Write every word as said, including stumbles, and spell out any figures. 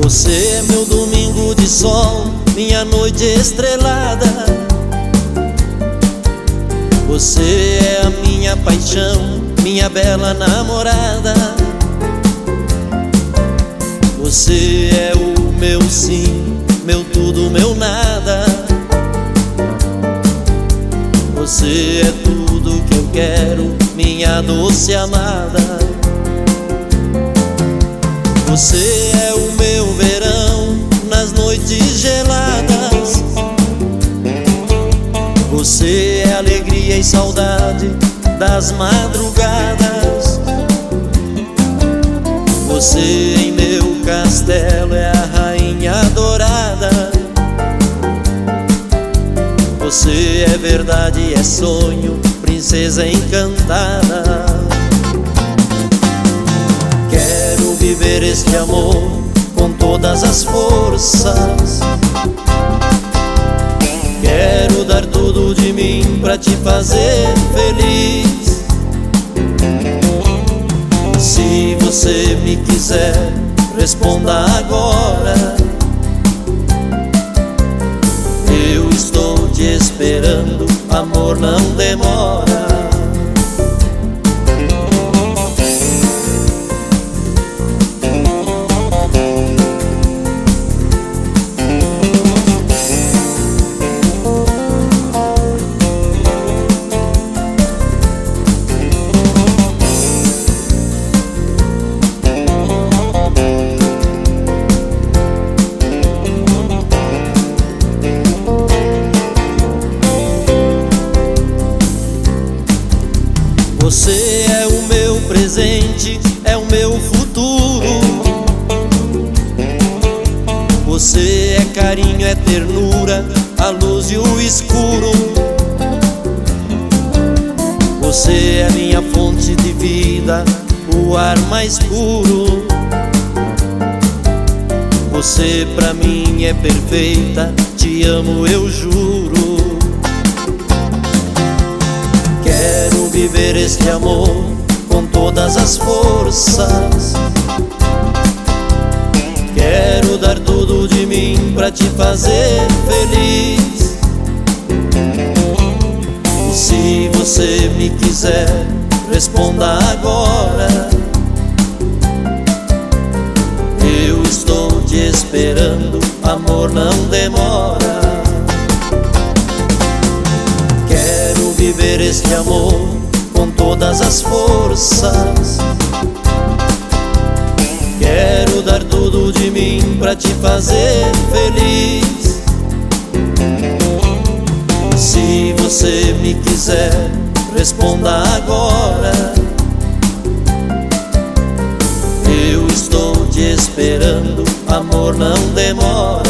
Você é meu domingo de sol, minha noite estrelada. Você é a minha paixão, minha bela namorada. Você é o meu sim, meu tudo, meu nada. Você é tudo que eu quero, minha doce amada. Você é o meu verão nas noites geladas. Você é alegria e saudade das madrugadas. Você em meu castelo é a rainha dourada. Você é verdade, é sonho, princesa encantada. Quero viver este amor com todas as forças. Quero dar tudo de mim pra te fazer feliz. Se você me quiser, responda agora. Eu estou te esperando, amor, não demora. Você é o meu presente, é o meu futuro. Você é carinho, é ternura, a luz e o escuro. Você é minha fonte de vida, o ar mais puro. Você pra mim é perfeita, te amo, eu juro. Quero viver este amor com todas as forças. Quero dar tudo de mim pra te fazer feliz. E se você me quiser, responda agora. Eu estou te esperando, amor, não demora. Viver este amor com todas as forças. Quero dar tudo de mim pra te fazer feliz. Se você me quiser, responda agora. Eu estou te esperando, amor, não demora.